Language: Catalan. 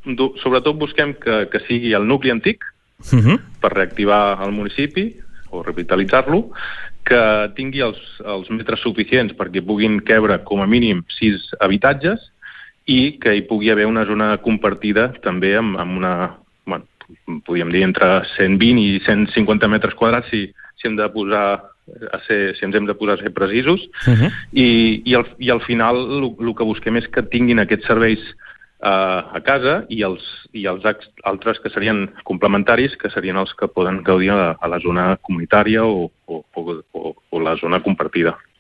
sobretot busquem que sigui el nucli antic per reactivar el municipi o revitalitzar-lo, que tingui els metres suficients perquè puguin cabre com a mínim 6 habitatges i que hi pugui haver una zona compartida també amb una, podríem dir, entre 120 i 150 metres quadrats si hem de posar si ens hem de posar a ser precisos, i al final el que busquem és que tinguin aquests serveis a casa i els altres que serien complementaris, que serien els que poden gaudir a la zona comunitària o la zona compartida.